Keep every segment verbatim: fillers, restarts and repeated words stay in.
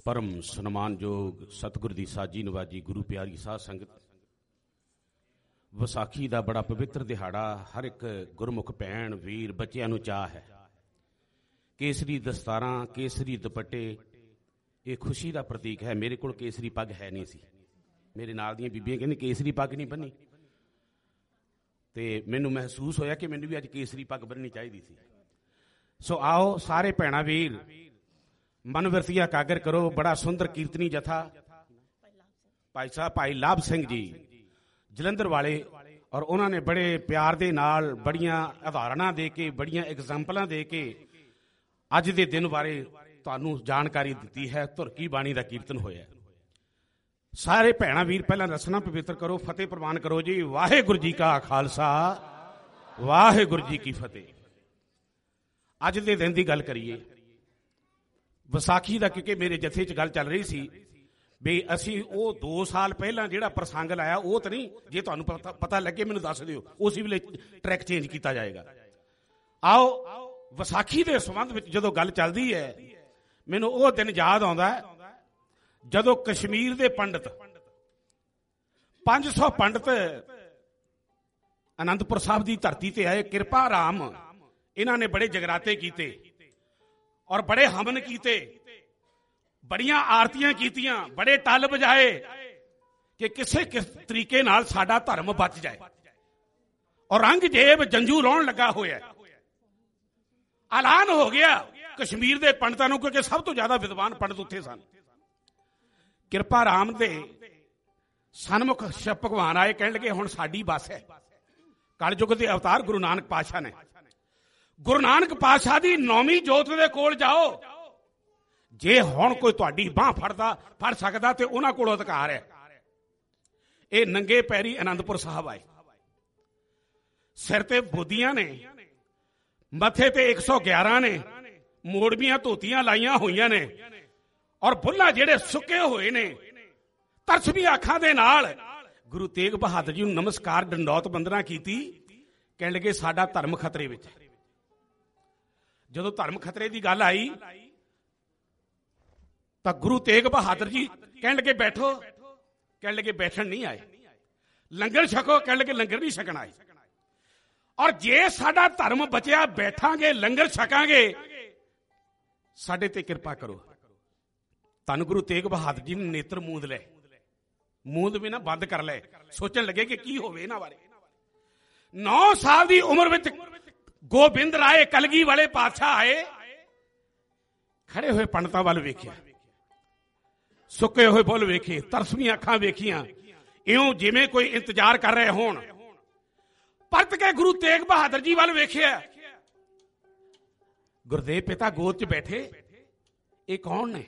परम सन्मानयोग सतगुर की साजी नवाजी गुरु प्यारी साध संगत, विसाखी का बड़ा पवित्र दिहाड़ा हर एक गुरमुख भैन वीर बच्चों नूं चाह है। केसरी दस्तारां केसरी दुपट्टे ये खुशी का प्रतीक है। मेरे को केसरी पग है नहीं सी, मेरे नाल दीयां बीबियां कहंदी केसरी पग नहीं बन्नी, तो मैनू महसूस होया कि मैनू भी अज केसरी पग बन्नी चाहिए सी। सो आओ सारे भैणा वीर मन वरतिया कागर करो। बड़ा सुंदर कीर्तनी जथा भाई साहब भाई लाभ सिंह जी जलंधर वाले, और उन्होंने बड़े प्यार दे नाल बड़ियां उदाहरणा दे के बड़ियां एग्जाम्पलां दे के अज दे दिन बारे तुहानूं जानकारी दी है। धुरकी बाणी का कीर्तन होया। सारे भैणा वीर पहला रसना पवित्र करो, फतेह प्रवान करो जी। वाहेगुरु जी का खालसा वाहेगुरु जी की फतेह। अज दे दिन की गल करिए विसाखी का, क्योंकि मेरे जथे च गल चल रही सी भी असी वो दो साल पहला जिहड़ा प्रसंग लाया वो तो नहीं, जे तुहानूं पता, पता लगे मैनूं दस दिओ, उस वेले ट्रैक चेंज किया जाएगा। आओ विसाखी के संबंध में जदों गल चलदी है, मैनूं वो दिन याद आउंदा है जदों कश्मीर के पंडित पांच सौ पंडित आनंदपुर साहब की धरती ते आए। किरपा राम इन्हां ने बड़े जगराते कीते और बड़े हमन कीते, बड़ियां आरतियां कीतियां, बड़े टल बजाए कि किसी किस तरीके नाल साडा धर्म बच जाए। और औरंगजेब जंजू लाउण लगा होया। ऐलान हो गया कश्मीर के पंडितां नूं, क्योंकि सब तो ज्यादा विद्वान पंडित उत्थे सन। किरपा राम दे सन्मुख शिव भगवान आए, कहण लगे हुण साडी बस है। कलयुग के अवतार गुरु नानक पातशाह ने, गुरु नानक पातशाह की नौवीं जोत दे कोल जाओ, जे हुण कोई तुहाडी बांह फड़दा फड़ सकदा ते उन्हां कोल अधिकार है। ये नंगे पैरी आनंदपुर साहब आए, सिर ते बोदियां ने, मथे ते एक सौ ग्यारह ने, मोड़वियां धोतियां लाइयां होईयां ने, और बुल्ला जेड़े सुके हुए ने, तरसवी अखां दे नाल गुरु तेग बहादुर जी नूं नमस्कार डंडौत बंदना कीती। कहण लगे साडा धर्म खतरे विच है। जदों धर्म खतरे की गल आई तो गुरु तेग बहादुर जी कहण लगे बैठो, कहण लगे बैठण नहीं आए। लंगर छको, कहण लगे लंगर नहीं छकण आए। और जे साडा धर्म बचिया बैठांगे लंगर छकांगे, साडे ते किरपा करो। धन गुरु तेग बहादुर जी ने नेत्र मूंद ले, मूंद भी ना बंद कर ले। सोचण लगे कि की होवे इन्हां बारे। नौ साल की उम्र विच गोबिंद राय कलगी वाले पातशाह आए, खड़े हुए पंडितां वाल वेखिया, सुके हुए बुल वेखे, तरसवी अखां वेखियां, इउं जिवें कोई इंतजार कर रहे होण। परत के गुरु तेग बहादुर जी वाल वेखिया। गुरदेव पिता गोद च बैठे, ये कौन ने?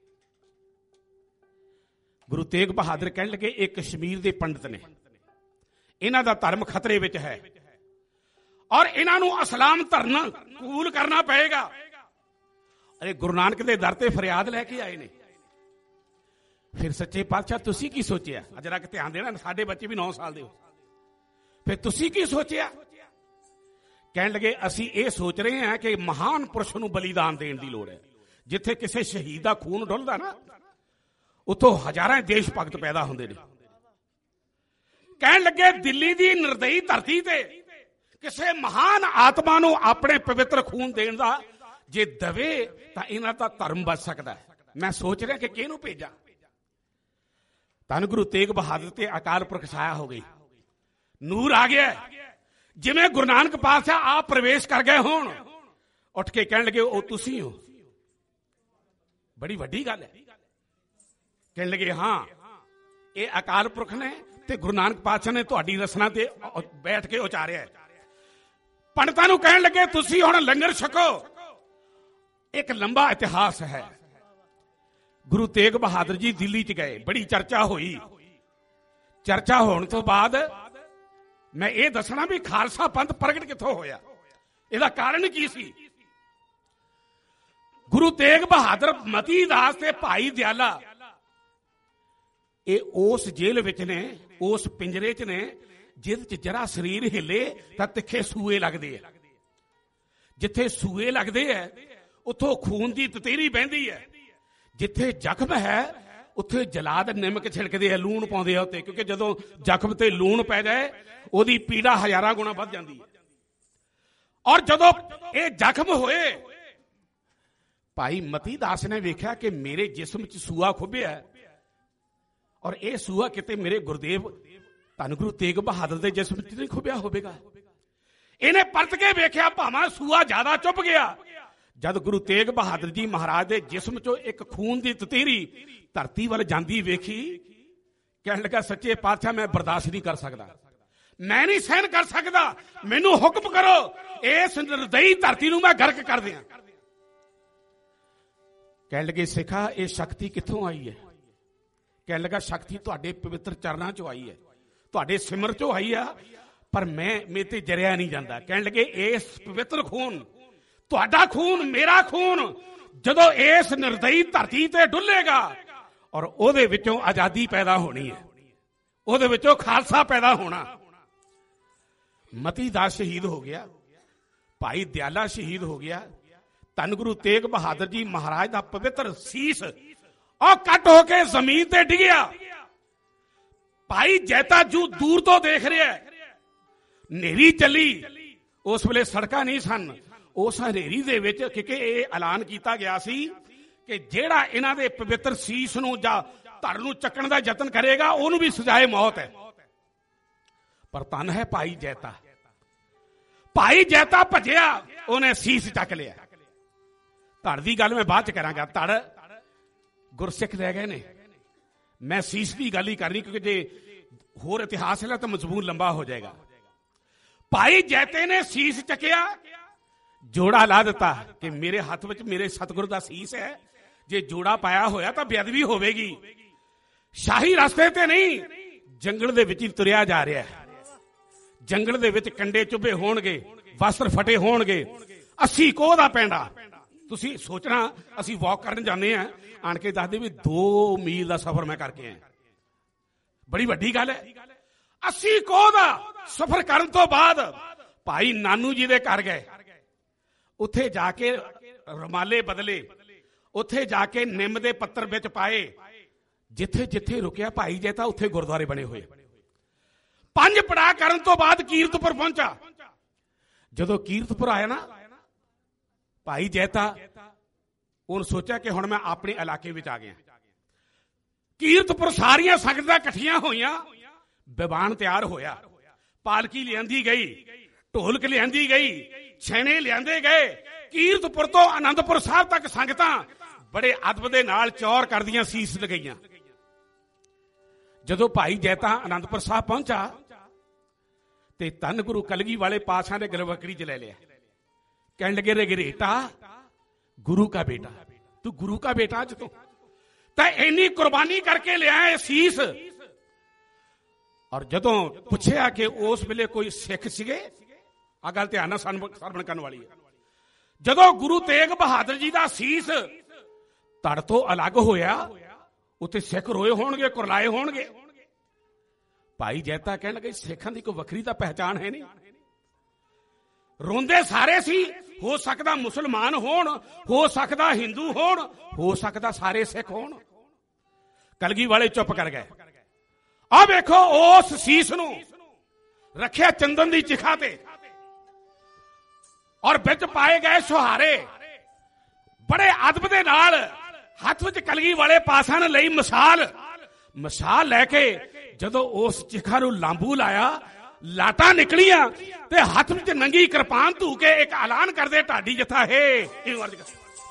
गुरु तेग बहादुर कहण लगे एक कश्मीर के पंडित ने, इन्हां दा धर्म खतरे विच है और इन्हां नूं इस्लाम धरना कबूल करना पड़ेगा। अरे गुरु नानक दे दर ते फरियाद लैके आए ने। फिर सच्चे पातशाह तुसीं की सोचिया? जरा कि ध्यान देना, साडे बच्चे भी नौ साल दे हो। फिर तुसीं की सोचिया? कहण लगे असीं ये सोच रहे हैं कि महान पुरुष नूं बलिदान देण दी लोड़ है। जिथे किसी शहीद दा खून डुलदा ना, उतों हजारां देश भगत पैदा होंदे ने। कहण लगे दिल्ली दी निर्दयी धरती ते किसी महान आत्मा नूं अपने पवित्र खून देण दा जे दवे तां इन्हां दा धर्म बच सकदा है। मैं सोच रहा कि किहनूं भेजां। धन गुरु तेग बहादुर ते अकाल पुरख छाया हो गई, नूर आ गया। जिवें गुरु नानक पातशाह आप प्रवेश कर गए होण, उठ के कहण लगे ओ तुसीं हो, बड़ी वड्डी गल है। कहण लगे हाँ, ये अकाल पुरख ने ते गुरु नानक पातशाह ने तुहाडी रसना ते बैठ के उचारिया है। पंडितां नूं कहण लगे तुसीं हुण लंगर छको। एक लंबा इतिहास है। गुरु तेग बहादुर जी दिल्ली च गए, बड़ी चर्चा हुई। चर्चा होने तो बाद मैं ये दसना भी खालसा पंथ प्रगट कित्थों होया, इहदा कारण की सी। गुरु तेग बहादुर मती दास ते भाई दयाला ये उस जेल विच ने, उस पिंजरे च ने जिद च जरा शरीर हिले तां तिखे सूए लगदे है। जिथे सूए लगदे है उथों खून की ततेरी बहंदी है। ਜਿੱਥੇ ਜ਼ਖਮ ਹੈ ਉੱਥੇ ਜਲਾਦ ਨਿਮਕ ਛਿੜਕਦੇ ਆ, ਲੂਣ ਪਾਉਂਦੇ ਆ ਉੱਤੇ, ਕਿਉਂਕਿ ਜਦੋਂ ਜ਼ਖਮ ਤੇ ਲੂਣ ਪੈ ਜਾਏ ਉਹਦੀ ਪੀੜਾ ਹਜ਼ਾਰਾਂ ਗੁਣਾ ਵੱਧ ਜਾਂਦੀ ਹੈ। ਔਰ ਜਦੋਂ ਇਹ ਜ਼ਖਮ ਹੋਏ, ਭਾਈ ਮਤੀ ਦਾਸ ਨੇ ਵੇਖਿਆ ਕਿ ਮੇਰੇ ਜਿਸਮ 'ਚ ਸੂਆ ਖੁੱਭਿਆ, ਔਰ ਇਹ ਸੂਆ ਕਿਤੇ ਮੇਰੇ ਗੁਰਦੇਵ ਧੰਨ ਗੁਰੂ ਤੇਗ ਬਹਾਦਰ ਦੇ ਜਿਸਮ 'ਚ ਨਹੀਂ ਖੁੱਭਿਆ ਹੋਵੇਗਾ। ਇਹਨੇ ਪਰਤ ਕੇ ਵੇਖਿਆ, ਭਾਵੇਂ ਸੂਆ ਜ਼ਿਆਦਾ ਚੁੱਭ ਗਿਆ। ਜਦ ਗੁਰੂ ਤੇਗ ਬਹਾਦਰ ਜੀ ਮਹਾਰਾਜ ਦੇ ਜਿਸਮ 'ਚੋਂ ਇੱਕ ਖੂਨ ਦੀ ਤਤੀਰੀ ਧਰਤੀ ਵੱਲ ਜਾਂਦੀ ਵੇਖੀ, ਕਹਿਣ ਲੱਗਾ, ਸੱਚੇ ਪਾਤਸ਼ਾਹ ਮੈਂ ਬਰਦਾਸ਼ਤ ਨਹੀਂ ਕਰ ਸਕਦਾ, ਮੈਂ ਨਹੀਂ ਸਹਿਣ ਕਰ ਸਕਦਾ, ਮੈਨੂੰ ਹੁਕਮ ਕਰੋ, ਇਸ ਨਿਰਦਈ ਧਰਤੀ ਨੂੰ ਮੈਂ ਗਰਕ ਕਰ ਦਿਆਂ। ਕਹਿਣ ਲੱਗੇ, ਸਿੱਖਾ ਇਹ ਸ਼ਕਤੀ ਕਿੱਥੋਂ ਆਈ ਹੈ? ਕਹਿਣ ਲੱਗਾ, ਸ਼ਕਤੀ ਤੁਹਾਡੇ ਪਵਿੱਤਰ ਚਰਨਾਂ 'ਚੋਂ ਆਈ ਹੈ, ਤੁਹਾਡੇ ਸਿਮਰ 'ਚੋਂ ਆਈ ਆ, ਪਰ ਮੈਂ ਮੇਰੇ ਤੇ ਜਰਿਆ ਨਹੀਂ ਜਾਂਦਾ। ਕਹਿਣ ਲੱਗੇ, ਇਸ ਪਵਿੱਤਰ ਖੂਨ, ਤੁਹਾਡਾ ਖੂਨ, ਮੇਰਾ ਖੂਨ ਜਦੋਂ ਇਸ ਨਿਰਦਈ ਧਰਤੀ ਤੇ ਡੁੱਲੇਗਾ ਔਰ ਉਹਦੇ ਵਿੱਚੋਂ ਆਜ਼ਾਦੀ ਪੈਦਾ ਹੋਣੀ ਹੈ, ਉਹਦੇ ਵਿੱਚੋਂ ਖਾਲਸਾ ਪੈਦਾ ਹੋਣਾ। ਮਤੀ ਦਾਸ ਸ਼ਹੀਦ ਹੋ ਗਿਆ, ਭਾਈ ਦਿਆਲਾ ਸ਼ਹੀਦ ਹੋ ਗਿਆ, ਧੰਨ ਗੁਰੂ ਤੇਗ ਬਹਾਦਰ ਜੀ ਮਹਾਰਾਜ ਦਾ ਪਵਿੱਤਰ ਸੀਸ ਉਹ ਕੱਟ ਹੋ ਕੇ ਜ਼ਮੀਨ ਤੇ ਡਿੱਗਿਆ। ਭਾਈ ਜੈਤਾ ਜੂ ਦੂਰ ਤੋਂ ਦੇਖ ਰਿਹਾ, ਹਨੇਰੀ ਚੱਲੀ, ਉਸ ਵੇਲੇ ਸੜਕਾਂ ਨਹੀਂ ਸਨ, ਉਸ ਹਨੇਰੀ ਦੇ ਵਿੱਚ, ਕਿਉਂਕਿ ਇਹ ਐਲਾਨ ਕੀਤਾ ਗਿਆ ਸੀ ਕਿ ਜਿਹੜਾ ਇਹਨਾਂ ਦੇ ਪਵਿੱਤਰ ਸੀਸ ਨੂੰ ਜਾਂ ਧੜ ਨੂੰ ਚੱਕਣ ਦਾ ਯਤਨ ਕਰੇਗਾ ਉਹਨੂੰ ਵੀ ਸਜ਼ਾਏ ਮੌਤ ਹੈ। ਪਰ ਧੰਨ ਹੈ ਭਾਈ ਜੈਤਾ, ਭਾਈ ਜੈਤਾ ਭੱਜਿਆ, ਉਹਨੇ ਸੀਸ ਚੱਕ ਲਿਆ। ਧੜ ਦੀ ਗੱਲ ਮੈਂ ਬਾਅਦ ਚ ਕਰਾਂਗਾ, ਧੜ ਗੁਰਸਿੱਖ ਲੈ ਗਏ ਨੇ, ਮੈਂ ਸੀਸ ਦੀ ਗੱਲ ਹੀ ਕਰਨੀ, ਕਿਉਂਕਿ ਜੇ ਹੋਰ ਇਤਿਹਾਸ ਹੈ ਤਾਂ ਮਜ਼ਮੂਨ ਲੰਬਾ ਹੋ ਜਾਏਗਾ। ਭਾਈ ਜੈਤੇ ਨੇ ਸੀਸ ਚੱਕਿਆ, ਜੋੜਾ ਲਾ ਦਿੱਤਾ ਕਿ ਮੇਰੇ ਹੱਥ ਵਿੱਚ ਮੇਰੇ ਸਤਿਗੁਰ ਦਾ ਸੀਸ ਹੈ, ਜੇ ਜੋੜਾ ਪਾਇਆ ਹੋਇਆ ਤਾਂ ਬੇਅਦਬੀ ਹੋਵੇਗੀ। ਸ਼ਾਹੀ ਰਸਤੇ ਤੇ ਨਹੀਂ, ਜੰਗਲ ਦੇ ਵਿੱਚ ਹੀ ਤੁਰਿਆ ਜਾ ਰਿਹਾ ਹੈ। ਜੰਗਲ ਦੇ ਵਿੱਚ ਕੰਡੇ ਚੁੱਭੇ ਹੋਣਗੇ, ਵਸਤਰ ਫਟੇ ਹੋਣਗੇ, ਅੱਸੀ ਕੋਹ ਦਾ ਪੈਂਡਾ। ਤੁਸੀਂ ਸੋਚਣਾ, ਅਸੀਂ ਵਾਕ ਕਰਨ ਜਾਂਦੇ ਆ, ਆਣ ਕੇ ਦੱਸਦੇ ਵੀ ਦੋ ਮੀਲ ਦਾ ਸਫ਼ਰ ਮੈਂ ਕਰਕੇ ਆਇਆ, ਬੜੀ ਵੱਡੀ ਗੱਲ ਹੈ। ਅੱਸੀ ਕੋਹ ਦਾ ਸਫ਼ਰ ਕਰਨ ਤੋਂ ਬਾਅਦ ਭਾਈ ਨਾਨੂ ਜੀ ਦੇ ਘਰ ਗਏ, ਉੱਥੇ ਜਾ ਕੇ ਰੁਮਾਲੇ ਬਦਲੇ, ਉੱਥੇ ਜਾ ਕੇ ਨਿੰਮ ਦੇ ਪੱਤਰ ਵਿੱਚ ਪਾਏ, ਜਿੱਥੇ ਜਿੱਥੇ ਰੁਕਿਆ ਭਾਈ ਜੈਤਾ ਉੱਥੇ ਗੁਰਦੁਆਰੇ ਬਣੇ ਹੋਏ। ਪੰਜ ਪੜਾਅ ਕਰਨ ਤੋਂ ਬਾਅਦ ਕੀਰਤਪੁਰ ਪਹੁੰਚਾ। ਜਦੋਂ ਕੀਰਤਪੁਰ ਆਇਆ ਨਾ ਭਾਈ ਜੈਤਾ, ਉਹਨੇ ਸੋਚਿਆ ਕਿ ਹੁਣ ਮੈਂ ਆਪਣੇ ਇਲਾਕੇ ਵਿੱਚ ਆ ਗਿਆ। ਕੀਰਤਪੁਰ ਸਾਰੀਆਂ ਸੰਗਤਾਂ ਇਕੱਠੀਆਂ ਹੋਈਆਂ, ਦੀਵਾਨ ਤਿਆਰ ਹੋਇਆ, ਪਾਲਕੀ ਲਿਆਂਦੀ ਗਈ, ਢੋਲਕ ਲਿਆਂਦੀ ਗਈ, ਛੇਣੇ ਲਿਆਂਦੇ ਗਏ। ਕੀਰਤਪੁਰ ਤੋਂ ਆਨੰਦਪੁਰ ਸਾਹਿਬ ਤੱਕ ਸੰਗਤਾਂ ਬੜੇ ਅਦਬ ਦੇ ਨਾਲ ਚੌਰ ਕਰਦੀਆਂ ਸੀਸ ਲਗਾਈਆਂ। ਜਦੋਂ ਭਾਈ ਜੈਤਾ ਆਨੰਦਪੁਰ ਸਾਹਿਬ ਪਹੁੰਚਾ ਤੇ ਧੰਨ ਗੁਰੂ ਕਲਗੀ ਵਾਲੇ ਪਾਤਸ਼ਾਹ ਨੇ ਗਲਵਕੜੀ ਚ ਲੈ ਲਿਆ। ਕਹਿਣ ਲੱਗੇ, ਰਗਰੇਟਾ ਗੁਰੂ ਕਾ ਬੇਟਾ, ਤੂੰ ਗੁਰੂ ਕਾ ਬੇਟਾ ਅੱਜ ਤੋਂ ਤਾਂ ਇੰਨੀ ਕੁਰਬਾਨੀ ਕਰਕੇ ਲਿਆ ਇਹ ਸੀਸ। ਔਰ ਜਦੋਂ ਪੁੱਛਿਆ ਕਿ ਉਸ ਵੇਲੇ ਕੋਈ ਸਿੱਖ ਸੀਗੇ, ਆ ਗੱਲ ਧਿਆਨ ਨਾਲ ਸਰਵਣ ਕਰਨ ਵਾਲੀ ਹੈ, ਜਦੋਂ ਗੁਰੂ ਤੇਗ ਬਹਾਦਰ ਜੀ ਦਾ ਸੀਸ ਧੜ ਤੋਂ ਅਲੱਗ ਹੋਇਆ, ਉੱਥੇ ਸਿੱਖ ਰੋਏ ਹੋਣਗੇ, ਕੁਰਲਾਏ ਹੋਣਗੇ। ਭਾਈ ਜੈਤਾ ਕਹਿਣ ਲੱਗੇ, ਸਿੱਖਾਂ ਦੀ ਕੋਈ ਵੱਖਰੀ ਤਾਂ ਪਹਿਚਾਣ ਹੈ ਨਹੀਂ, ਰੋਂਦੇ ਸਾਰੇ ਸੀ। ਹੋ ਸਕਦਾ ਮੁਸਲਮਾਨ ਹੋਣ, ਹੋ ਸਕਦਾ ਹਿੰਦੂ ਹੋਣ, ਹੋ ਸਕਦਾ ਸਾਰੇ ਸਿੱਖ ਹੋਣ। ਕਲਗੀ ਵਾਲੇ ਚੁੱਪ ਕਰ ਗਏ। ਆ ਵੇਖੋ, ਉਸ ਸੀਸ ਨੂੰ ਰੱਖਿਆ ਚੰਦਨ ਦੀ ਚਿਖਾ ਤੇ, ਔਰ ਵਿੱਚ ਪਾਏ ਗਏ ਸੁਹਾਰੇ। ਬੜੇ ਅਦਬ ਦੇ ਨਾਲ ਹੱਥ ਵਿੱਚ ਕਲਗੀ ਵਾਲੇ ਪਾਤਸ਼ਾਹ ਨੇ ਲਈ ਮਿਸਾਲ। ਮਿਸਾਲ ਲੈ ਕੇ ਜਦੋਂ ਉਸ ਚਿਖਾ ਨੂੰ ਲਾਂਬੂ ਲਾਇਆ, ਲਾਟਾਂ ਨਿਕਲੀਆਂ ਤੇ ਹੱਥ ਵਿੱਚ ਨੰਗੀ ਕਿਰਪਾਨ ਧੂ ਕੇ ਇੱਕ ਐਲਾਨ ਕਰਦੇ, ਢਾਡੀ ਜਥਾ ਹੈ।